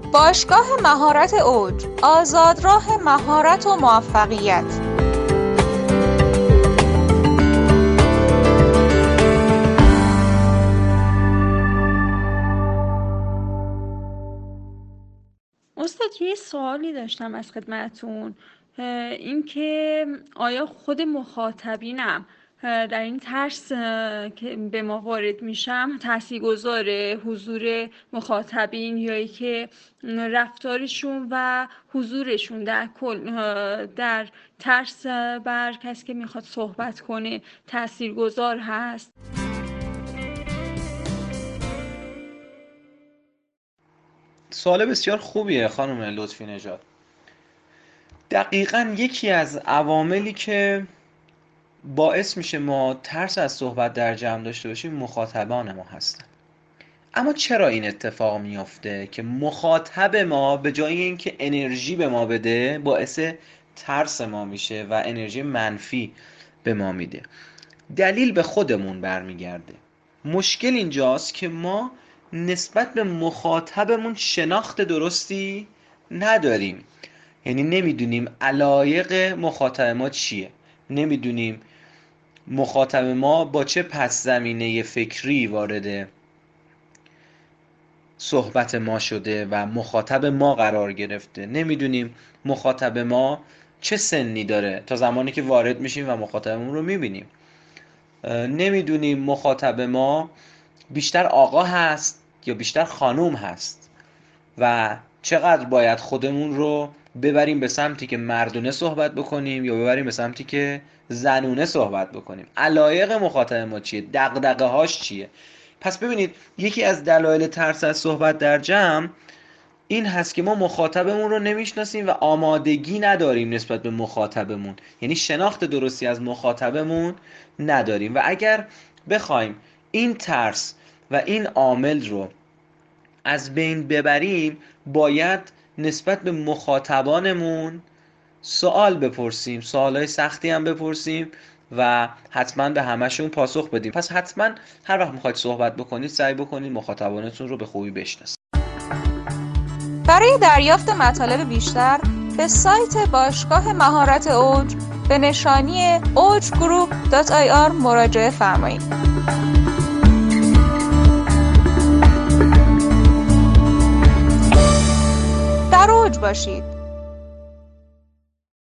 باشگاه مهارت اوج، آزادراه مهارت و موفقیت. استاد یه سوالی داشتم از خدمتون، این که آیا خود مخاطبینم در این ترس که به ما وارد میشم تاثیرگذاره حضور مخاطبین، یا ای که رفتارشون و حضورشون در کل در ترس بر کسی که میخواد صحبت کنه تاثیرگذار هست؟ سوال بسیار خوبیه خانم لطفی نژاد. دقیقاً یکی از عواملی که باعث میشه ما ترس از صحبت در جمع داشته باشیم مخاطبان ما هستن. اما چرا این اتفاق میافته که مخاطب ما به جای اینکه انرژی به ما بده باعث ترس ما میشه و انرژی منفی به ما میده؟ دلیل به خودمون برمیگرده. مشکل اینجاست که ما نسبت به مخاطبمون شناخت درستی نداریم. یعنی نمیدونیم علایق مخاطب ما چیه، نمیدونیم مخاطب ما با چه پس زمینه فکری وارد صحبت ما شده و مخاطب ما قرار گرفته، نمیدونیم مخاطب ما چه سنی داره تا زمانی که وارد میشیم و مخاطبمون رو میبینیم، نمیدونیم مخاطب ما بیشتر آقا هست یا بیشتر خانوم هست و چقدر باید خودمون رو ببریم به سمتی که مردونه صحبت بکنیم یا ببریم به سمتی که زنونه صحبت بکنیم. علایق مخاطب ما چیه، دغدغه هاش چیه. پس ببینید یکی از دلایل ترس از صحبت در جمع این هست که ما مخاطبمون رو نمیشناسیم و آمادگی نداریم نسبت به مخاطبمون، یعنی شناخت درستی از مخاطبمون نداریم. و اگر بخوایم این ترس و این عامل رو از بین ببریم باید نسبت به مخاطبانمون سوال بپرسیم، سوالای سختی هم بپرسیم و حتما به همشون پاسخ بدیم. پس حتما هر وقت میخواید صحبت بکنید سعی بکنید مخاطبانتون رو به خوبی بشناسید. برای دریافت مطالب بیشتر به سایت باشگاه مهارت اوج به نشانی ojgroup.ir مراجعه فرمایید. در اوج باشید.